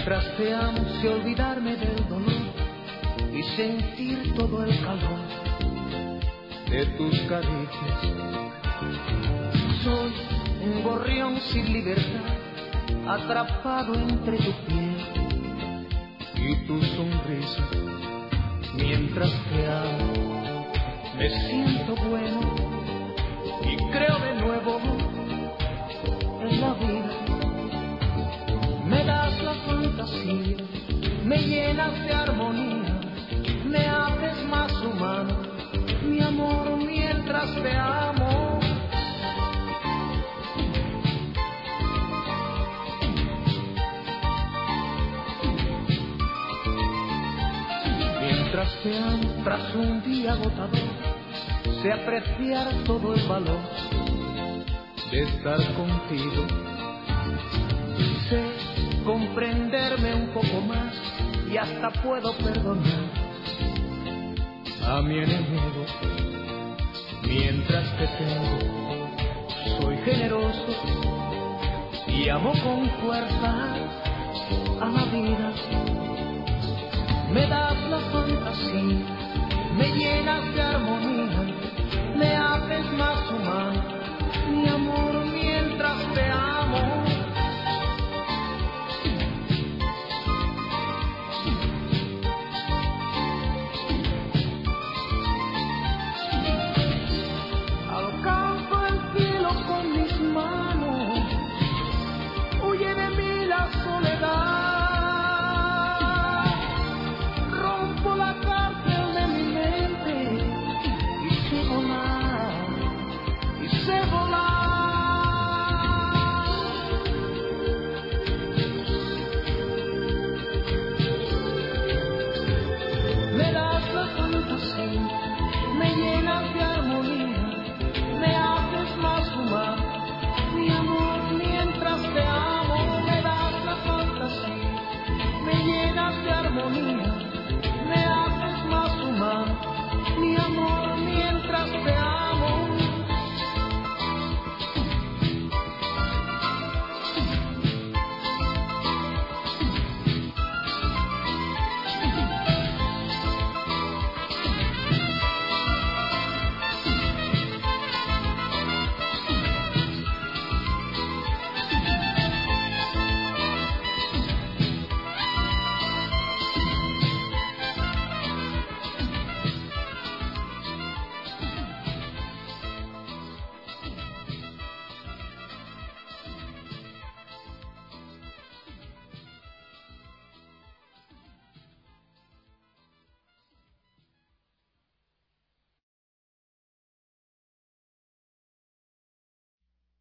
Mientras te amo sé olvidarme del dolor y sentir todo el calor de tus caricias. Soy un gorrión sin libertad, atrapado entre tu piel y tu sonrisa. Mientras te amo me siento bueno y creo de nuevo en la vida. Me das la fantasía, me llenas de armonía, me haces más humano, mi amor, mientras te amo. Mientras te amo, tras un día agotador, sé apreciar todo el valor de estar contigo. Sé comprenderme un poco más y hasta puedo perdonar a mi enemigo. Mientras te tengo, soy generoso y amo con fuerza a la vida. Me das la fantasía, me llenas de armonía, me haces más humano,